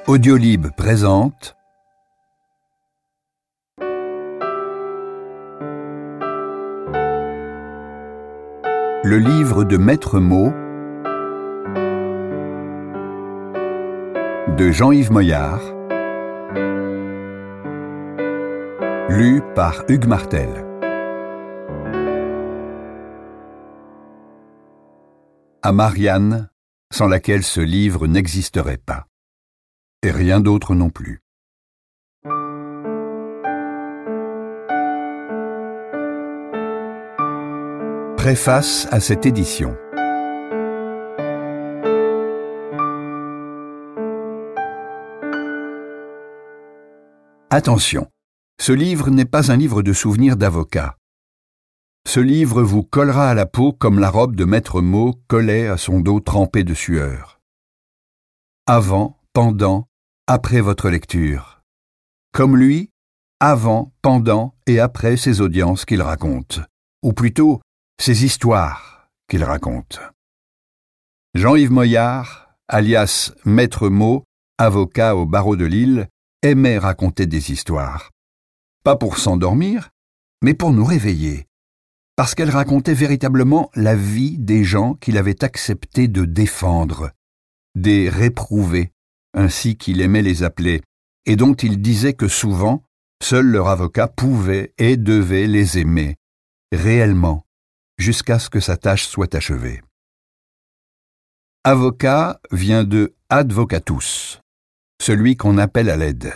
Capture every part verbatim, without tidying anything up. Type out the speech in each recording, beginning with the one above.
Audiolib présente le livre de Maître Mot de Jean-Yves Moyard, lu par Hugues Martel. À Marianne, sans laquelle ce livre n'existerait pas. Et rien d'autre non plus. Préface à cette édition. Attention, ce livre n'est pas un livre de souvenirs d'avocat. Ce livre vous collera à la peau comme la robe de Maître Mot collait à son dos trempé de sueur. Avant, pendant, après votre lecture. Comme lui, avant, pendant et après ces audiences qu'il raconte, ou plutôt ces histoires qu'il raconte. Jean-Yves Moyard, alias Maître Mot, avocat au barreau de Lille, aimait raconter des histoires. Pas pour s'endormir, mais pour nous réveiller, parce qu'elle racontait véritablement la vie des gens qu'il avait accepté de défendre, des réprouvés, ainsi qu'il aimait les appeler, et dont il disait que souvent, seul leur avocat pouvait et devait les aimer, réellement, jusqu'à ce que sa tâche soit achevée. Avocat vient de advocatus, celui qu'on appelle à l'aide.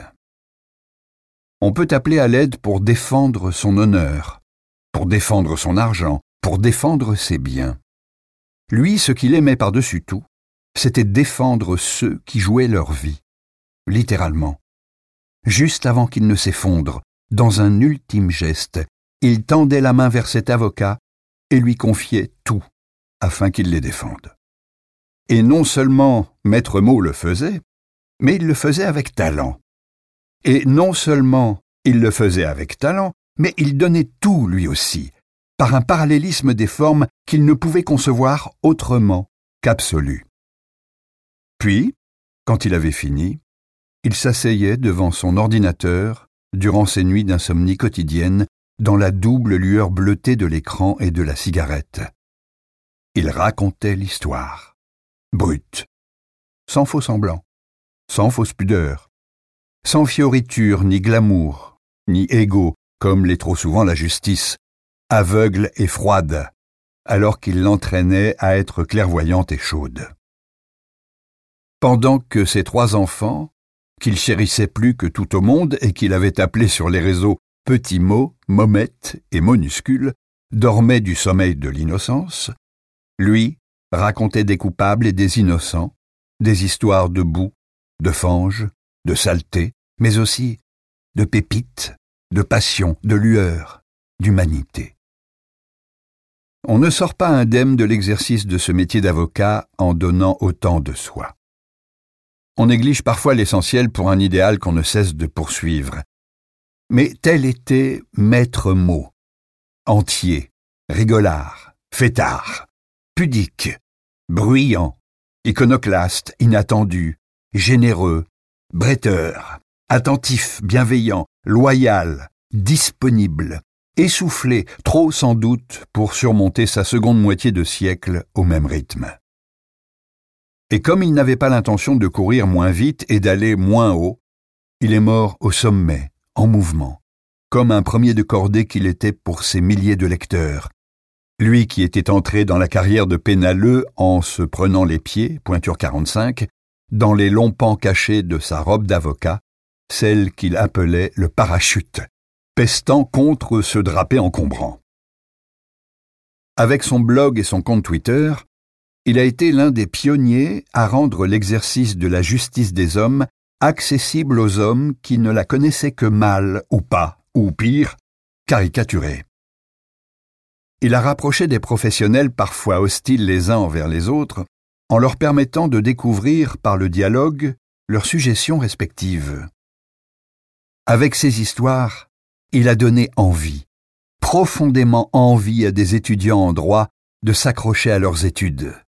On peut appeler à l'aide pour défendre son honneur, pour défendre son argent, pour défendre ses biens. Lui, ce qu'il aimait par-dessus tout, c'était défendre ceux qui jouaient leur vie, littéralement. Juste avant qu'il ne s'effondre, dans un ultime geste, il tendait la main vers cet avocat et lui confiait tout, afin qu'il les défende. Et non seulement Maître Mot le faisait, mais il le faisait avec talent. Et non seulement il le faisait avec talent, mais il donnait tout lui aussi, par un parallélisme des formes qu'il ne pouvait concevoir autrement qu'absolu. Puis, quand il avait fini, il s'asseyait devant son ordinateur durant ses nuits d'insomnie quotidienne dans la double lueur bleutée de l'écran et de la cigarette. Il racontait l'histoire, brute, sans faux semblant, sans fausse pudeur, sans fioriture ni glamour, ni égo, comme l'est trop souvent la justice, aveugle et froide, alors qu'il l'entraînait à être clairvoyante et chaude. Pendant que ses trois enfants, qu'il chérissait plus que tout au monde et qu'il avait appelés sur les réseaux Petit Mot, Momette et Monuscule, dormaient du sommeil de l'innocence, lui racontait des coupables et des innocents, des histoires de boue, de fange, de saleté, mais aussi de pépites, de passion, de lueur, d'humanité. On ne sort pas indemne de l'exercice de ce métier d'avocat en donnant autant de soi. On néglige parfois l'essentiel pour un idéal qu'on ne cesse de poursuivre. Mais tel était Maître Mot, entier, rigolard, fêtard, pudique, bruyant, iconoclaste, inattendu, généreux, bretteur, attentif, bienveillant, loyal, disponible, essoufflé, trop sans doute pour surmonter sa seconde moitié de siècle au même rythme. Et comme il n'avait pas l'intention de courir moins vite et d'aller moins haut, il est mort au sommet, en mouvement, comme un premier de cordée qu'il était pour ses milliers de lecteurs. Lui qui était entré dans la carrière de pénaleux en se prenant les pieds, pointure quarante-cinq, dans les longs pans cachés de sa robe d'avocat, celle qu'il appelait le parachute, pestant contre ce drapé encombrant. Avec son blog et son compte Twitter, il a été l'un des pionniers à rendre l'exercice de la justice des hommes accessible aux hommes qui ne la connaissaient que mal ou pas, ou pire, caricaturée. Il a rapproché des professionnels parfois hostiles les uns envers les autres en leur permettant de découvrir par le dialogue leurs suggestions respectives. Avec ces histoires, il a donné envie, profondément envie à des étudiants en droit de s'accrocher à leurs études.